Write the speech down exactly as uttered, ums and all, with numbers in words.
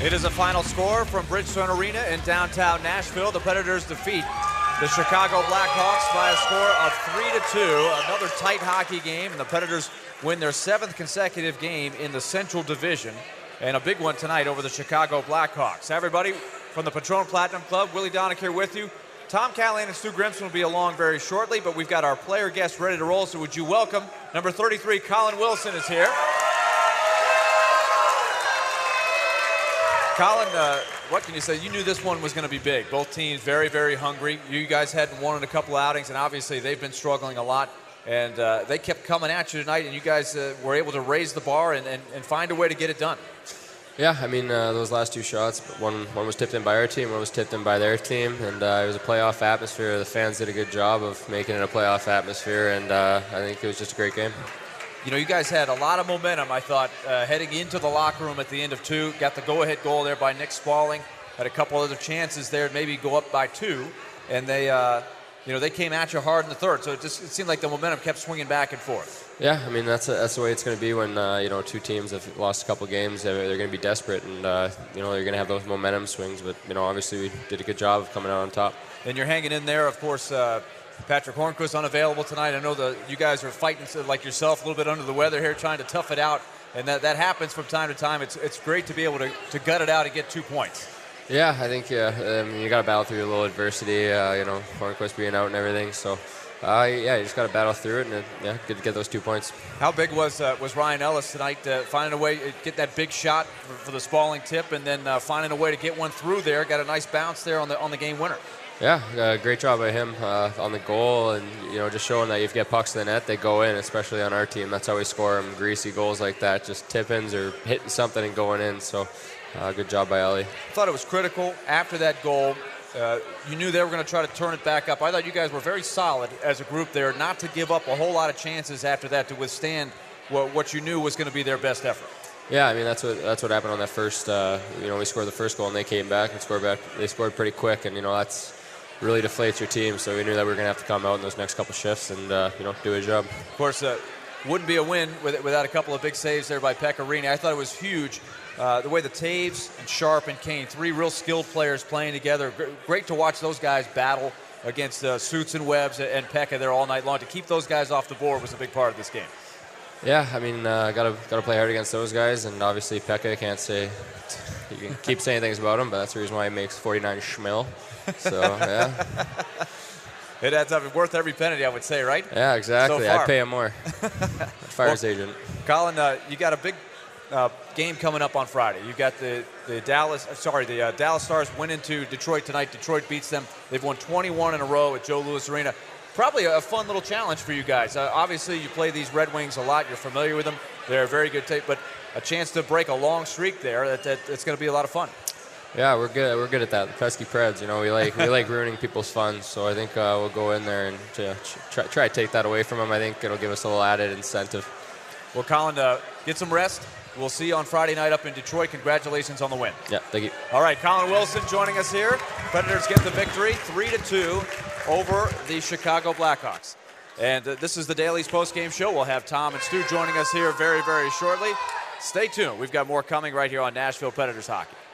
It is a final score from Bridgestone Arena in downtown Nashville. The Predators defeat the Chicago Blackhawks by a score of three to two. Another tight hockey game, and the Predators win their seventh consecutive game in the Central Division, and a big one tonight over the Chicago Blackhawks. Everybody from the Patron Platinum Club, Willie Donick here with you. Tom Callahan and Stu Grimson will be along very shortly, but we've got our player guests ready to roll, so would you welcome number thirty-three, Colin Wilson is here. Colin, uh, what can you say? You knew this one was going to be big. Both teams very, very hungry. You guys hadn't won in a couple outings, and obviously they've been struggling a lot. And uh, they kept coming at you tonight, and you guys uh, were able to raise the bar and, and, and find a way to get it done. Yeah, I mean, uh, those last two shots, one, one was tipped in by our team, one was tipped in by their team, and uh, it was a playoff atmosphere. The fans did a good job of making it a playoff atmosphere, and uh, I think it was just a great game. You know, you guys had a lot of momentum, I thought, uh, heading into the locker room at the end of two. Got the go-ahead goal there by Nick Spaulding. Had a couple other chances there to maybe go up by two. And they, uh, you know, they came at you hard in the third. So it just it seemed like the momentum kept swinging back and forth. Yeah, I mean, that's a, that's the way it's going to be when, uh, you know, two teams have lost a couple games. They're, they're going to be desperate, and, uh, you know, they're going to have those momentum swings. But, you know, obviously we did a good job of coming out on top. And you're hanging in there, of course. Uh, Patrick Hornquist unavailable tonight. I know that you guys are fighting, like yourself, a little bit under the weather here, trying to tough it out, and that, that happens from time to time. It's it's great to be able to, to gut it out and get two points. Yeah, I think yeah, I mean, you got to battle through a little adversity, uh, you know, Hornquist being out and everything. So, uh, yeah, you just got to battle through it, and uh, yeah, good to get those two points. How big was uh, was Ryan Ellis tonight, uh, finding a way to get that big shot for, for the Spaulding tip, and then uh, finding a way to get one through there? Got a nice bounce there on the on the game winner. Yeah, uh, great job by him uh, on the goal, and you know, just showing that if you get pucks to the net, they go in. Especially on our team, that's how we score them. Greasy goals like that, just tip-ins or hitting something and going in. So, uh, good job by Ellie. I thought it was critical after that goal. Uh, you knew they were going to try to turn it back up. I thought you guys were very solid as a group there, not to give up a whole lot of chances after that to withstand what, what you knew was going to be their best effort. Yeah, I mean that's what that's what happened on that first. Uh, you know, we scored the first goal and they came back and scored back. They scored pretty quick, and you know that's really deflates your team. So we knew that we were going to have to come out in those next couple shifts and uh, you know, do a job. Of course, uh, wouldn't be a win with, without a couple of big saves there by Pekka Rinne. I thought it was huge. Uh, the way the Taves and Sharp and Kane, three real skilled players playing together. Great to watch those guys battle against uh, Suits and Webbs and Pekka there all night long. To keep those guys off the board was a big part of this game. Yeah, I mean, uh, gotta gotta play hard against those guys, and obviously Pekka, can't say, you can keep saying things about him, but that's the reason why he makes forty-nine schmil. So yeah, it adds up. Worth every penny, I would say, right? Yeah, exactly. So I pay him more. Fire's well, agent. Colin, uh, you got a big uh, game coming up on Friday. You got the the Dallas. Sorry, the uh, Dallas Stars went into Detroit tonight. Detroit beats them. They've won twenty-one in a row at Joe Louis Arena. Probably a fun little challenge for you guys. Uh, obviously, you play these Red Wings a lot. You're familiar with them. They're a very good tape, but a chance to break a long streak there. That, that it's going to be a lot of fun. Yeah, we're good. We're good at that. The pesky Preds, you know, we like we like ruining people's fun. So I think uh, we'll go in there and uh, try, try to take that away from them. I think it'll give us a little added incentive. Well, Colin, uh, get some rest. We'll see you on Friday night up in Detroit. Congratulations on the win. Yeah, thank you. All right, Colin Wilson joining us here. Predators get the victory, three to two, over the Chicago Blackhawks. And uh, this is the Daily's post-game show. We'll have Tom and Stu joining us here very, very shortly. Stay tuned. We've got more coming right here on Nashville Predators Hockey.